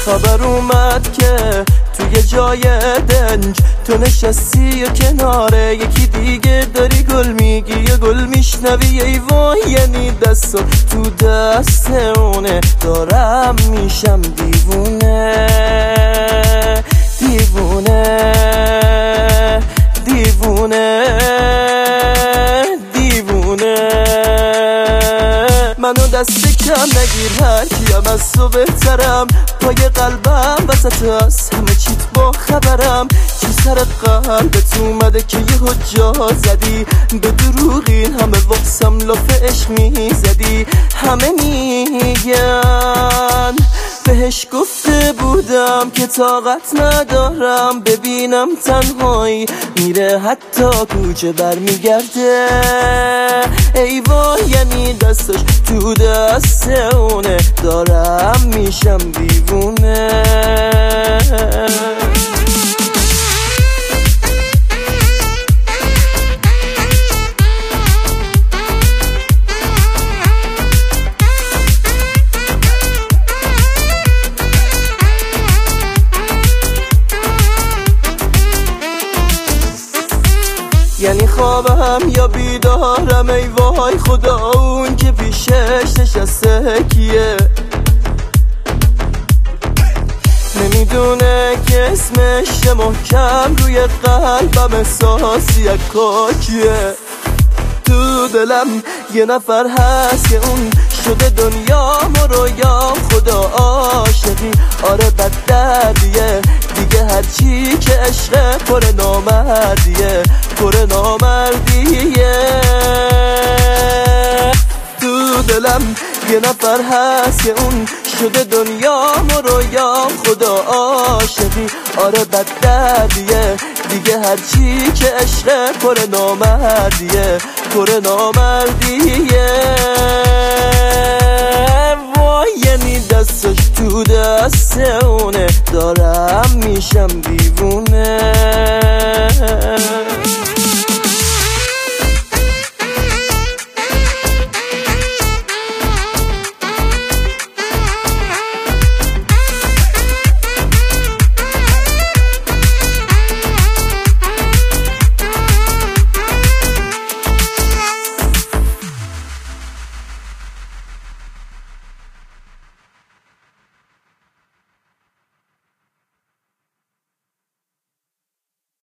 خبر اومد که توی جای دنج تو نشستی و کناره یکی دیگه داری گل میگی یا گل میشنوی. ای وای یعنی دست تو دست اونه دارم میشم دیوونه دیوونه دیوونه دیوونه. منو دست کم نگیر هر کیم از تو بهترم. پای قلبم وسط از همه چیت با خبرم. چی سر قلبت اومده که یهو جا زدی به دروغین همه واسم لاف عشق میزدی. همه میگن بهش گفته بودم که طاقت ندارم ببینم تنهایی میره حتی کوچه برمیگرده. ای وای یعنی دستش تو دست اونه دارم میشم دیوونه. یعنی خوابم یا بیدارم ای وای خدا اون که پیشش نشسته کیه. نمیدونه که اسمش محکم روی قلبم احساسی کاکیه. تو دلم یه نفر هست که اون شده دنیام و رویام خدا عاشقی. آره بد دردیه دیگه هرچی که عشق پر نامردیه پر نامردیه. تو دلم یه نفر هست که اون شده دنیام و رویام خدا عاشقی. آره بد دردیه دیگه هرچی که عشق پر نامردیه پر نامردیه. وای یعنی دستش تو دست اونه دارم میشم